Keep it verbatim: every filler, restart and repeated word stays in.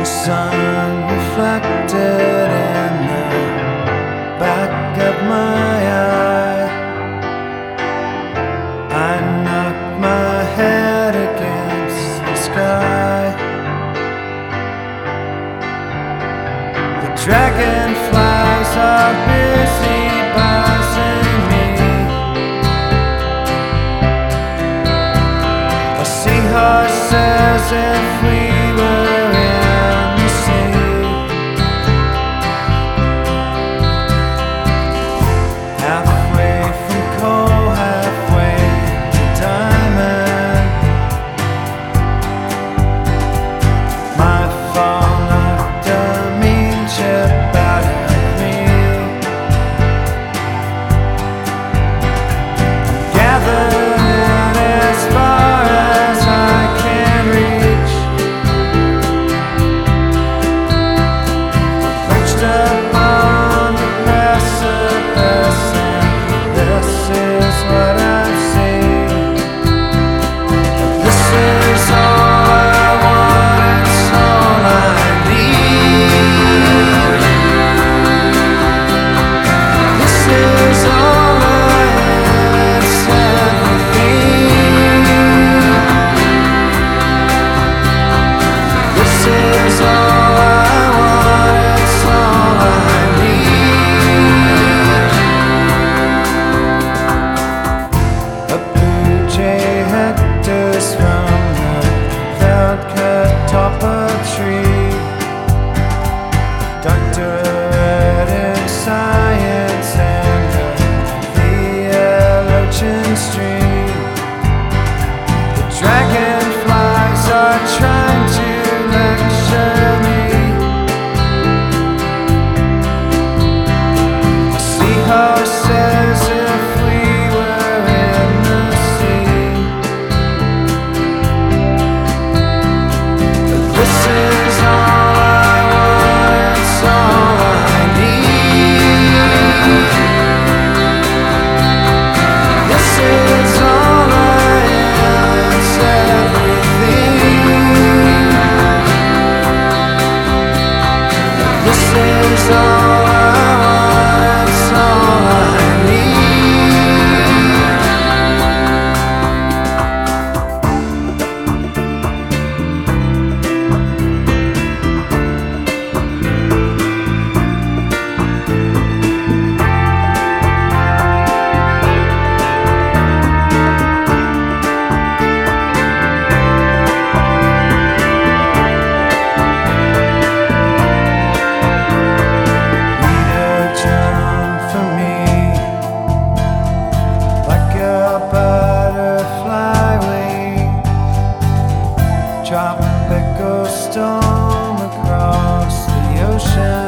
sun reflected in the back of my eye. I knocked my head against the sky. The dragonflies are busy buzzing me. A seahorse says if we were doctorate in science and a theologian stream. The dragonflies are trying to lecture me. The seahorse says if we were in the sea. But this is all is all I want, it's all I tropical storm across the ocean.